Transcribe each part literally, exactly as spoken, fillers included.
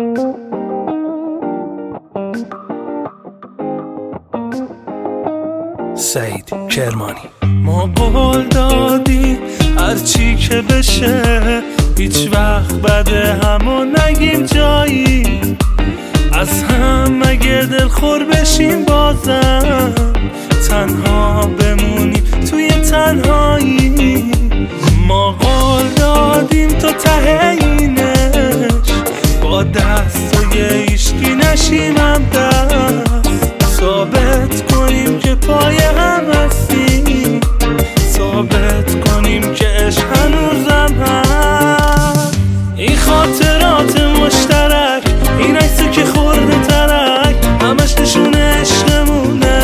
سعید کرمانی. ما قول دادیم هرچی که بشه هیچ وقت بعد همو نگیم جایی، از هم اگه دلخور بشیم بازم تنها بمونیم توی تنهایی. ما قول دادیم تا ته اینش با دستای ایشکی نشیم هم دست، ثابت کنیم که پای هم هستیم، ثابت کنیم که عشق هنوزم هست. این خاطرات مشترک، این عکسی که خورده ترک، همش نشون عشقمونه،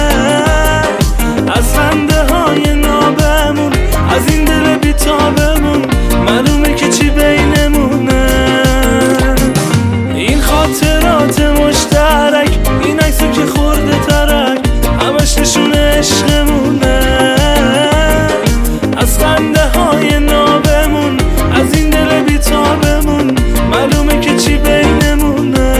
از خنده های نابمون، از این دل بیتابمون معلومه که چی بینمونه. این خاطرات مشترک، این عکسی که خورده ترک، همش نشون عشقمونه، از خنده های نابمون، از این دل بیتابمون معلومه که چی بینمونه.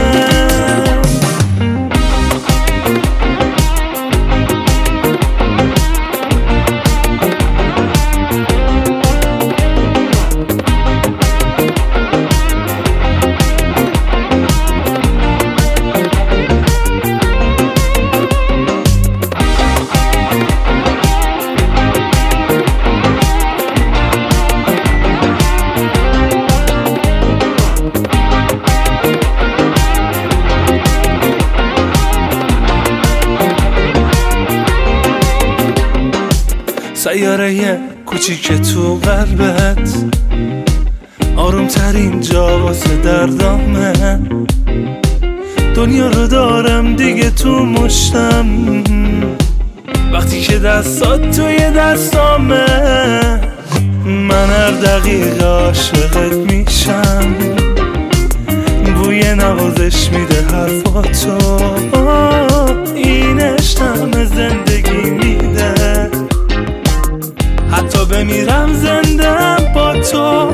سیاره کوچیک تو قلبت، آروم ترین جا واسه دردامه، دنیا رو دارم دیگه تو مشتم، وقتی که دستات توی دستامه، من هر دقیقه عاشقت میشم، بوی نوازش میده حرفاتو، این عشقم زندگی میده، حتی بمیرم زندم با تو.